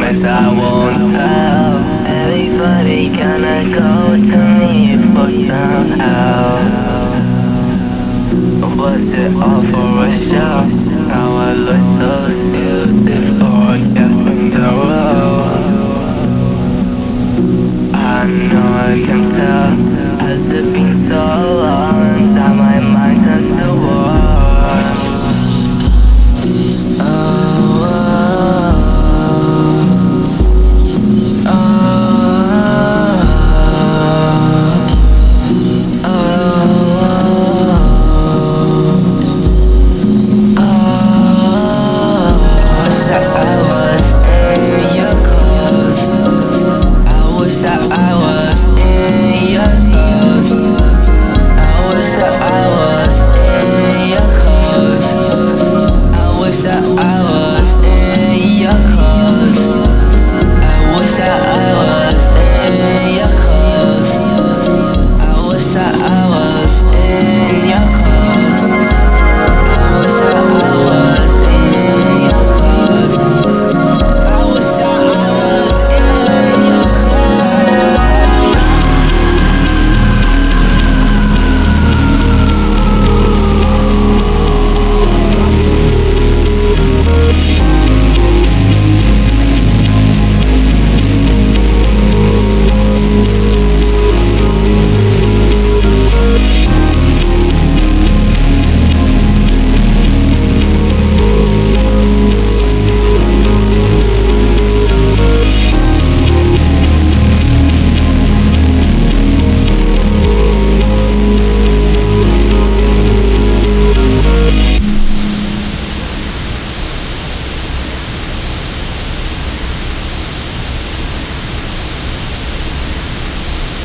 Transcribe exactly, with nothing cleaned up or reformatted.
promise I won't tell. Everybody gonna go to me for somehow. Was it all for a show? Now I look so stupid for guessing the road. I know I